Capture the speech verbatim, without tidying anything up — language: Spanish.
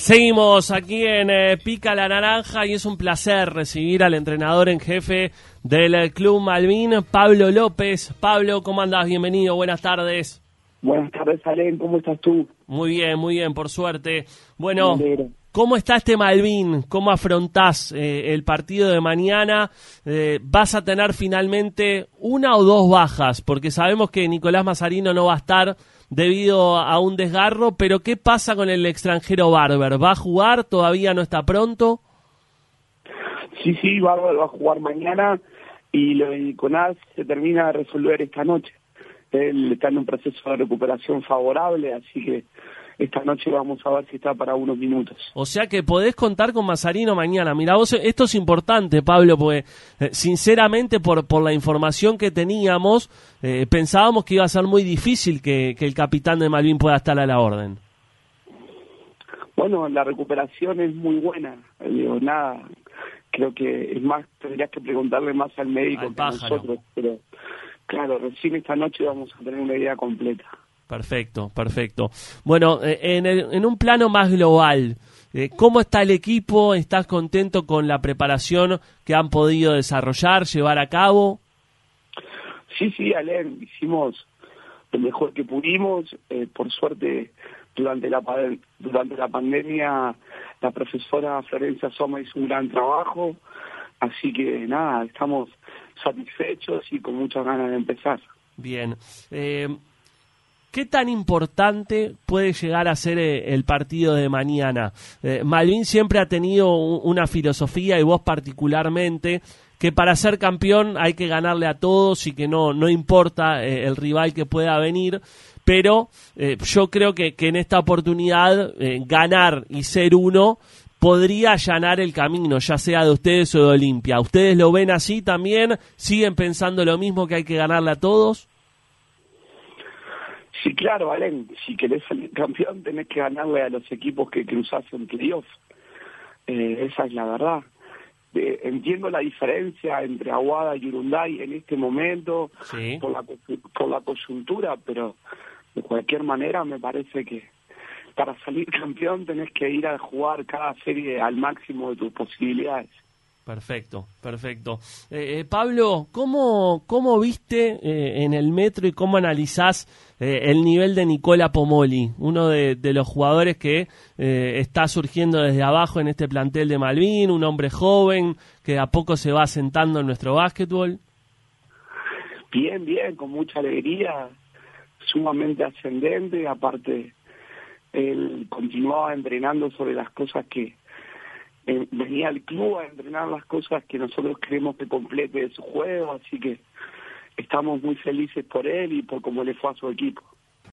Seguimos aquí en eh, Pica la Naranja y es un placer recibir al entrenador en jefe del Club Malvin, Pablo López. Pablo, ¿cómo andás? Bienvenido, buenas tardes. Buenas tardes, Alén, ¿cómo estás tú? Muy bien, muy bien, por suerte. Bueno, ¿cómo está este Malvin? ¿Cómo afrontás eh, el partido de mañana? Eh, ¿Vas a tener finalmente una o dos bajas? Porque sabemos que Nicolás Mazzarino no va a estar debido a un desgarro, pero ¿qué pasa con el extranjero Barber? ¿Va a jugar? ¿Todavía no está pronto? Sí, sí, Barber va a jugar mañana y lo de Nicolás se termina de resolver esta noche. Él está en un proceso de recuperación favorable, así que esta noche vamos a ver si está para unos minutos. O sea que podés contar con Mazzarino mañana. Mira, vos, esto es importante, Pablo, porque eh, sinceramente por, por la información que teníamos, eh, pensábamos que iba a ser muy difícil que, que el capitán de Malvin pueda estar a la orden. Bueno, la recuperación es muy buena. Digo, nada, creo que es más, tendrías que preguntarle más al médico al que a nosotros, pero claro, recién esta noche vamos a tener una idea completa. Perfecto, perfecto. Bueno, en, el, en un plano más global, eh, ¿cómo está el equipo? ¿Estás contento con la preparación que han podido desarrollar, llevar a cabo? Sí, sí, Alén, hicimos lo mejor que pudimos. Eh, por suerte, durante la durante la pandemia, la profesora Florencia Soma hizo un gran trabajo. Así que nada, estamos satisfechos y con muchas ganas de empezar. Bien. Eh, ¿Qué tan importante puede llegar a ser el partido de mañana? Eh, Malvin siempre ha tenido una filosofía, y vos particularmente, que para ser campeón hay que ganarle a todos y que no, no importa eh, el rival que pueda venir, pero eh, yo creo que, que en esta oportunidad eh, ganar y ser uno podría allanar el camino, ya sea de ustedes o de Olimpia. ¿Ustedes lo ven así también? ¿Siguen pensando lo mismo, que hay que ganarle a todos? Sí, claro, Alén, si querés salir campeón tenés que ganarle a los equipos que cruzás en playoff. Eh, esa es la verdad. Eh, entiendo la diferencia entre Aguada y Urunday en este momento, sí, por la, por la coyuntura, pero de cualquier manera me parece que para salir campeón tenés que ir a jugar cada serie al máximo de tus posibilidades. Perfecto, perfecto. Eh, eh, Pablo, ¿cómo, cómo viste eh, en el Metro y cómo analizás eh, el nivel de Nicola Pomoli, uno de, de los jugadores que eh, está surgiendo desde abajo en este plantel de Malvin, un hombre joven que a poco se va asentando en nuestro básquetbol? Bien, bien, con mucha alegría, sumamente ascendente. Aparte, él continuaba entrenando sobre las cosas que Eh, venía al club a entrenar las cosas que nosotros queremos que complete de su juego, así que estamos muy felices por él y por cómo le fue a su equipo.